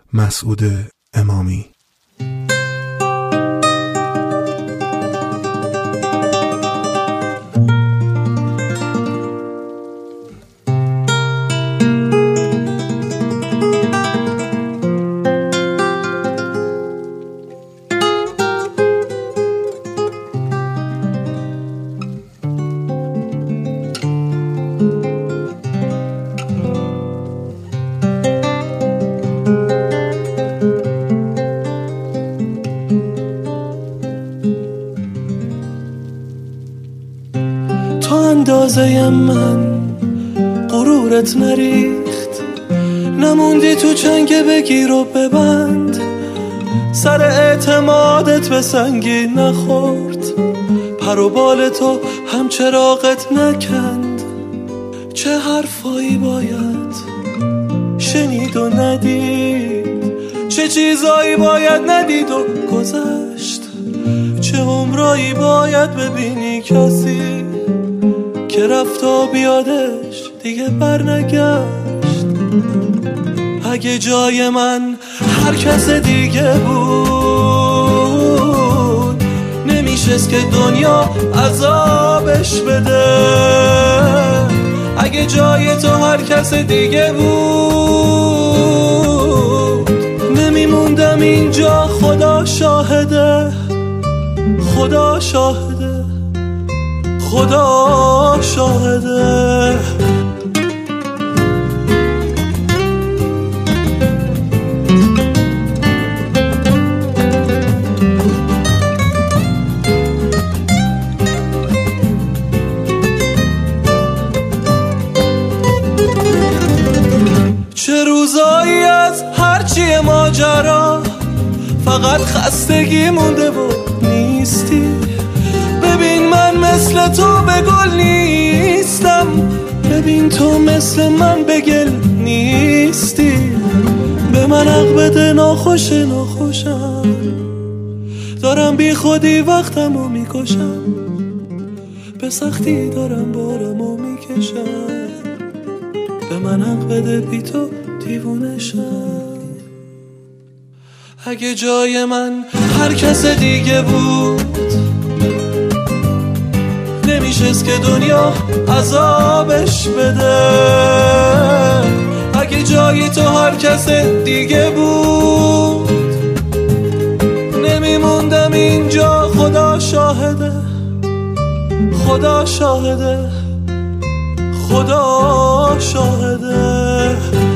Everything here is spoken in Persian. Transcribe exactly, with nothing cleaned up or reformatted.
مسعود امامی. اندازه من غرورت نریخت، نموندی تو چنگ بگیر و ببند، سر اعتمادت به سنگی نخورد، پر و بال تو هم چراغت نکند. چه حرفایی باید شنید و ندید، چه چیزایی باید ندید و گذشت، چه عمرایی باید ببینی کسی که رفت و بیادش دیگه بر نگشت. اگه جای من هر کس دیگه بود، نمیشست که دنیا عذابش بده. اگه جای تو هر کس دیگه بود، نمیموندم اینجا. خدا شاهده، خدا شاهده، خدا شاهده. چه روزایی از هرچی ماجرا فقط خستگی مونده و نیستی. ببین من مثل تو به گل نیستم، ببین تو مثل من به گل نیستی. به من حق بده، ناخوش ناخوشم، دارم بی خودی وقتمو میکشم، به سختی دارم بارمو میکشم. به من حق بده، بی تو دیوونشم. اگه جای من هر کس دیگه بود، نمیشست که دنیا عذابش بده. اگه جای تو هر کس دیگه بود، نمیموندم اینجا. خدا شاهده، خدا شاهده، خدا شاهده.